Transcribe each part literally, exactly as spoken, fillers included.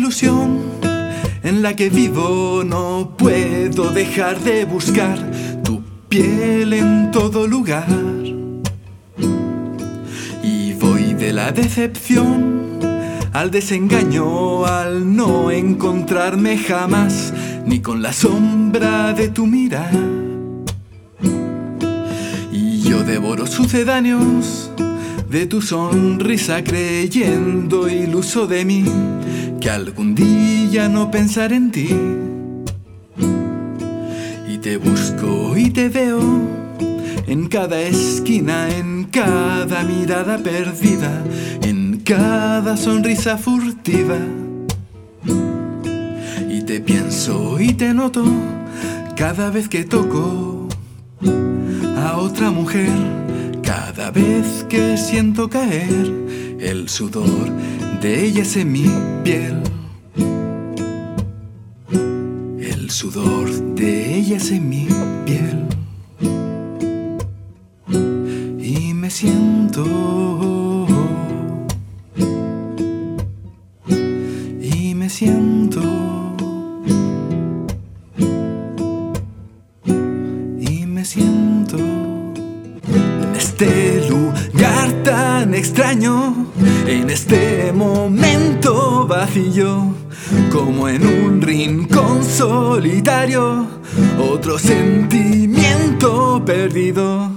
ilusión en la que vivo, no puedo dejar de buscar tu piel en todo lugar. Y voy de la decepción al desengaño, al no encontrarme jamás ni con la sombra de tu mirar. Y yo devoro sucedáneos de tu sonrisa, creyendo iluso de mí que algún día no pensaré en ti. Y te busco y te veo en cada esquina, en cada mirada perdida, en cada sonrisa furtiva. Y te pienso y te noto cada vez que toco a otra mujer, cada vez que siento caer el sudor de ellas en mi piel. El sudor de ellas en mi piel. Y me siento, y me siento, y me siento en este lugar tan extraño, en este momento vacío, como en un rincón solitario, otro sentimiento perdido.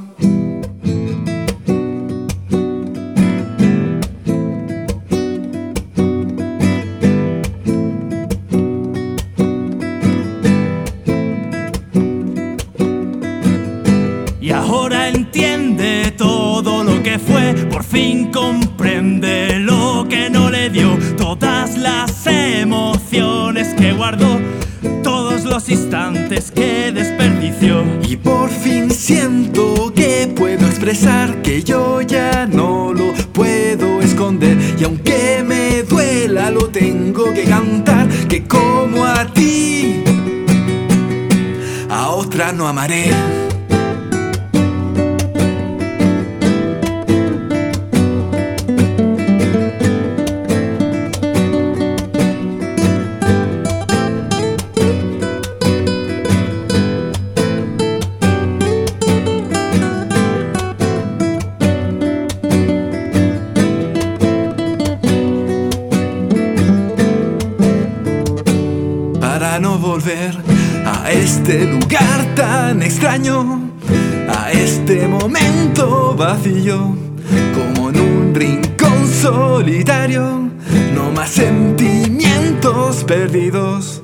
Y ahora entiende todo lo que fue, por fin comprende lo que no le dio, todas las emociones que guardó, todos los instantes que desperdició. Y por fin siento que puedo expresar que yo ya no lo puedo esconder. Y aunque me duela lo tengo que cantar, que como a ti, a otra no amaré. Para no volver a este lugar tan extraño, a este momento vacío, como en un rincón solitario, no más sentimientos perdidos.